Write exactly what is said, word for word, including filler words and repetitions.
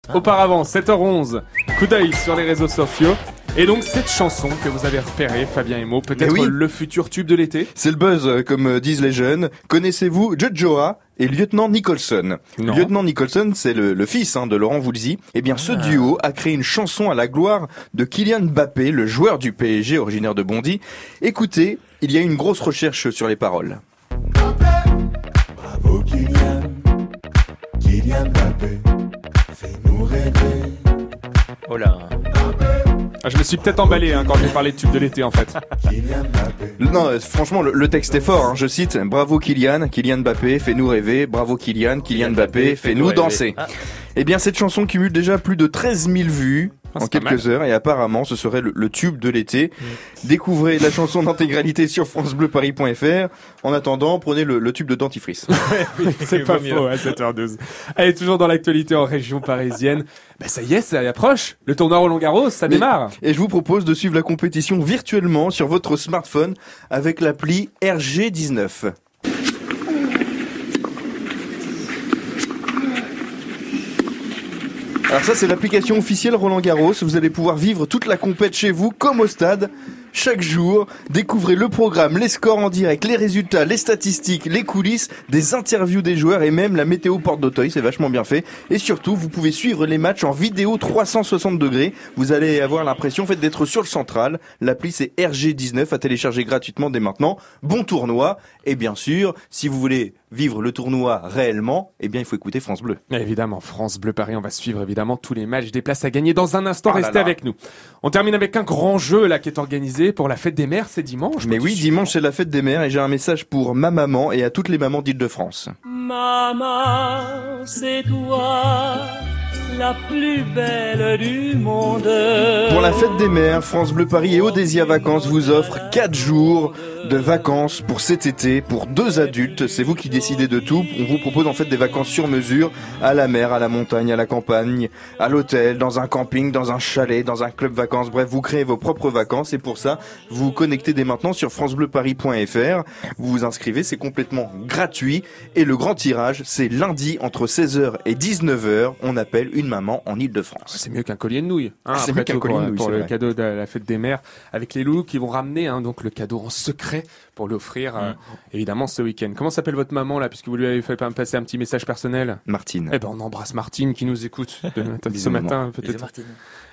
Auparavant, sept heures onze, coup d'œil sur les réseaux sociaux. Et donc cette chanson que vous avez repérée, Fabien et Mo, peut-être oui. le futur tube de l'été. C'est le buzz, comme disent les jeunes. Connaissez-vous Jojoa et Lieutenant Nicholson? Non. Lieutenant Nicholson, c'est le, le fils hein, de Laurent Voulzy. Eh bien, ce ah. duo a créé une chanson à la gloire de Kylian Mbappé, le joueur du P S G originaire de Bondy. Écoutez, il y a une grosse recherche sur les paroles. Bravo Kylian, Kylian Mbappé, fais-nous rêver. Oh là. Ah, je me suis peut-être emballé hein, quand j'ai parlé de tube de l'été en fait. Non, euh, franchement, le, le texte est fort. Hein, je cite: bravo Kylian, Kylian Mbappé, fais-nous rêver. Bravo Kylian, Kylian Mbappé, fais-nous danser. Ah. Eh bien, cette chanson cumule déjà plus de treize mille vues ah, en quelques heures et apparemment, ce serait le, le tube de l'été. Mmh. Découvrez la chanson d'intégralité sur francebleuparis point fr. En attendant, prenez le, le tube de dentifrice. oui, c'est pas faux à sept heures douze. Allez, toujours dans l'actualité en région parisienne. Bah ça y est, ça approche. Le tournoi Roland-Garros, ça Mais, démarre. Et je vous propose de suivre la compétition virtuellement sur votre smartphone avec l'appli R G dix-neuf. Alors ça, c'est l'application officielle Roland-Garros. Vous allez pouvoir vivre toute la compète chez vous, comme au stade. Chaque jour, découvrez le programme, les scores en direct, les résultats, les statistiques, les coulisses, des interviews des joueurs et même la météo porte d'Auteuil, c'est vachement bien fait. Et surtout, vous pouvez suivre les matchs en vidéo trois cent soixante degrés. Vous allez avoir l'impression en fait, d'être sur le central. L'appli, c'est R G dix-neuf à télécharger gratuitement dès maintenant. Bon tournoi. Et bien sûr, si vous voulez vivre le tournoi réellement, eh bien, il faut écouter France Bleu. Évidemment, France Bleu Paris, on va suivre évidemment tous les matchs, des places à gagner dans un instant. Ah Restez là là. avec nous. On termine avec un grand jeu là qui est organisé pour la fête des mères, c'est dimanche. Mais oui, dimanche c'est la fête des mères et j'ai un message pour ma maman et à toutes les mamans d'Île-de-France. Maman, c'est toi, la plus belle du monde. Pour la fête des mères, France Bleu Paris et Odésia Vacances vous offrent quatre jours de vacances pour cet été, pour deux adultes. C'est vous qui décidez de tout. On vous propose en fait des vacances sur mesure, à la mer, à la montagne, à la campagne, à l'hôtel, dans un camping, dans un chalet, dans un club vacances. Bref, vous créez vos propres vacances et pour ça, vous vous connectez dès maintenant sur francebleuparis point fr. Vous vous inscrivez, c'est complètement gratuit. Et le grand tirage, c'est lundi entre seize heures et dix-neuf heures. On appelle une maman en Île-de-France. C'est mieux qu'un collier de nouilles. Hein, c'est mieux qu'un collier de nouilles, pour, pour le vrai. cadeau de la fête des mères avec les loulous qui vont ramener hein, donc le cadeau en secret pour l'offrir euh, mmh. évidemment ce week-end. Comment s'appelle votre maman là puisque vous lui avez fait passer un petit message personnel? Martine. Eh ben on embrasse Martine qui nous écoute de, de ce matin peut-être.